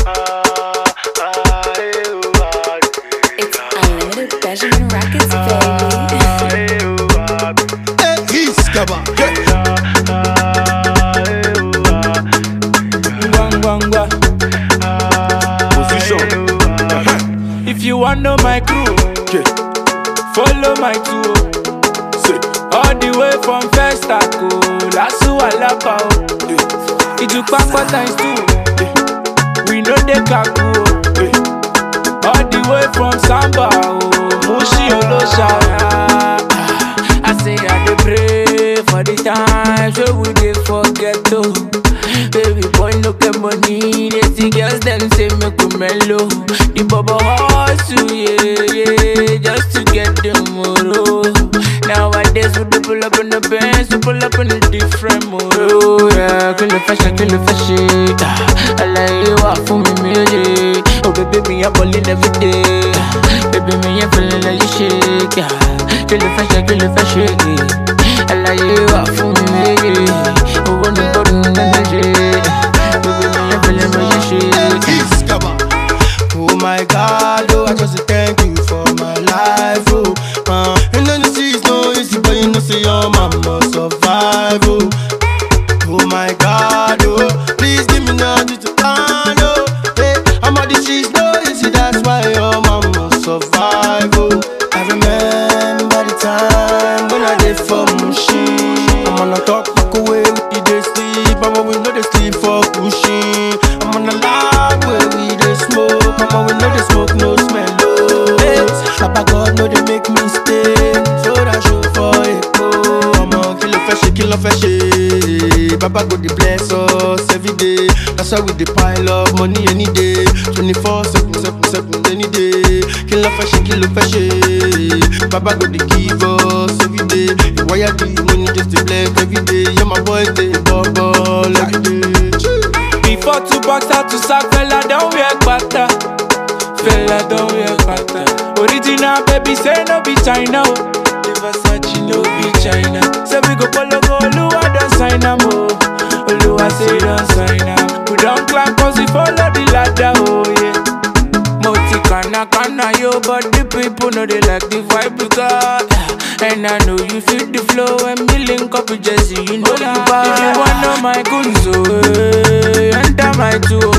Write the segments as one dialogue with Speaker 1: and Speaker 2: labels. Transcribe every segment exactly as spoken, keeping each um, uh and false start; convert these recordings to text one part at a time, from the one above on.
Speaker 1: It's Unlimited Benjamin Records, baby.
Speaker 2: Hey, he's Gabba.
Speaker 3: Ngwangwangwa.
Speaker 2: Position.
Speaker 3: If you want know my crew,
Speaker 2: Okay.
Speaker 3: follow my tour.
Speaker 2: Say.
Speaker 3: All the way from Festaco, Lasu Alapa. Ijukpakpa times two. We know the kaku. All the way from Samba, Mushi Olosha. I say I dey pray for the times where we dey forget to. Baby boy no get money, they see girls them say make we mellow. The bubble hustle, yeah, yeah, just to get the moro. Nowadays we dey pull up in the Benz, we pull up in a different moro. Yeah, kill the fashion, kill the fashion. I like you out for me, music. Oh baby, me a ballin' every day. Baby, me a feeling like you shake. Yeah, kill the fashion, kill the fashion. I like you out for me, music. Oh, when you go to the shit, baby, me a feeling like you shake.
Speaker 2: He's Gabba.
Speaker 4: Oh my God, oh I just thank you for my life, oh. Uh, and then the streets no easy, but you know say your mama survive, oh. Oh my God, oh, please give me nothing to plan, oh. Hey, I'm on the streets no easy, that's why your mama survive, oh. I remember the time when I did for Mushin. I'm on a talk back away, we dey sleep, but we know they sleep for pushing. I'm on a lab where we dey smoke, I'm on we know they smoke no smell, oh. Hey, Papa God know they make me stay, so that show for it, oh. I'm on kill a fish, kill a fish. Papa God dey bless us every day, that's why we dey pile up money any day, twenty-four seven, seven, seven any day. Kill a fish, kill a fish. Papa God dey give us every day. Why I do money just to bless every day? Yeah, my boys dey ball ball every day.
Speaker 3: Before two bucks out to sack, fella don't wear pata. Fella don't wear pata. Original baby say no be China. Oh. The Versace no be China. Say we go follow go Oluwa don't sign am oh. Oluwa say don't sign am. We don't climb cause we follow the ladder oh yeah. Moti kana kana yo, but the people know they like the vibe we got. And I know you feel the flow when we link up with Jesse, you know the vibe. If you want know my goons, oh, enter my tour.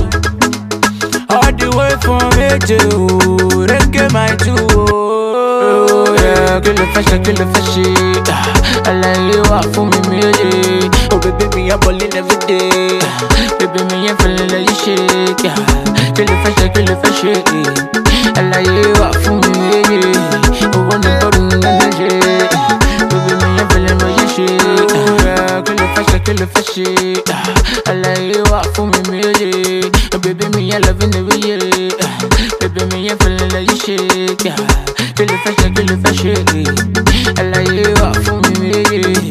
Speaker 3: All the way from A J, oh, reggae my tour. Oh, yeah, kill the fashion, kill the fashion. I like you out for me, music. Oh, baby, me a ballin' every day. Baby, me a feeling like you shake, yeah. Kill the fashion, kill the fashion. I like you out for me, music. Oh, when you go to the shit, baby, me a feeling like you shake. Yeah, kill the fashion, kill the fashion. I like you out for me, music. Oh, baby, me a loving every year. Baby, me a feeling like you shake, yeah. Kill the fashion, kill the fashion. I like you out for me, music.